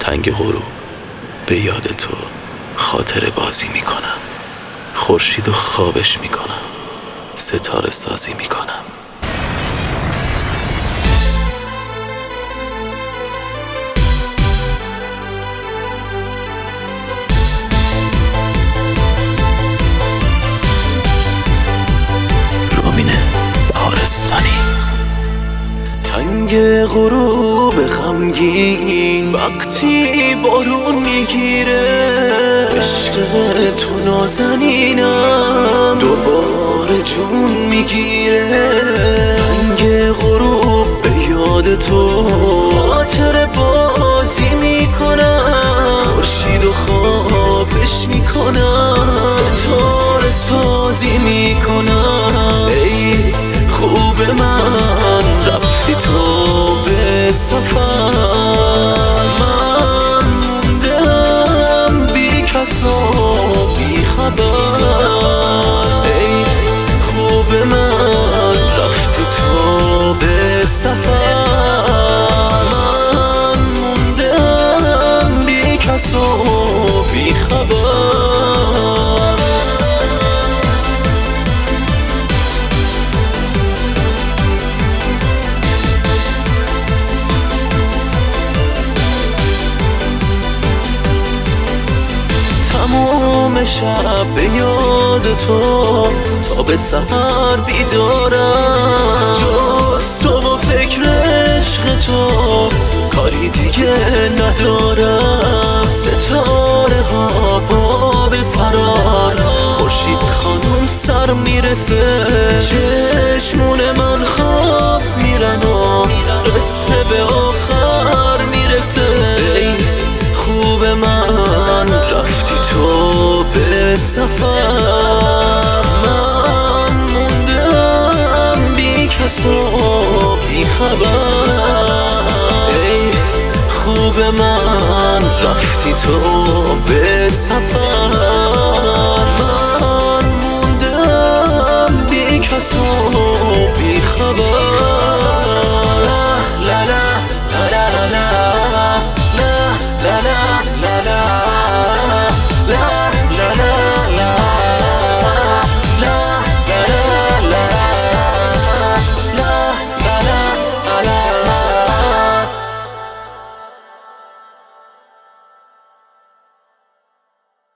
تنگ غروب به یاد تو خاطر بازی میکنم، خورشید و خوابش میکنم، ستاره سازی میکنم. تنگ غروب غمگین وقتی بارون میگیره، عشق تو نازنینم دوباره جون میگیره. تنگ غروب به یاد تو خاطر بازی میکنم، خورشید و خوابش میکنم، ستاره سازی میکنم. ای خوب من رفتی تو به سفر، من موندم بی کس و بی خبر. ای خوب من رفتی تو به سفر، من موندم بی کس و بی خبر. تمام شب به یاد تو تا به سحر بیدارم، جز تو و فکر عشق تو کاری دیگه ندارم. ستاره ها با به فرار، خورشید خانم سر میرسه، چشمون من خواب میرن و قصه به آخر میرسه. ای خوب من رفتی تو به سفر، من موندم بی کس و بی خبر. ای خوب من رفتی تو به سفر، من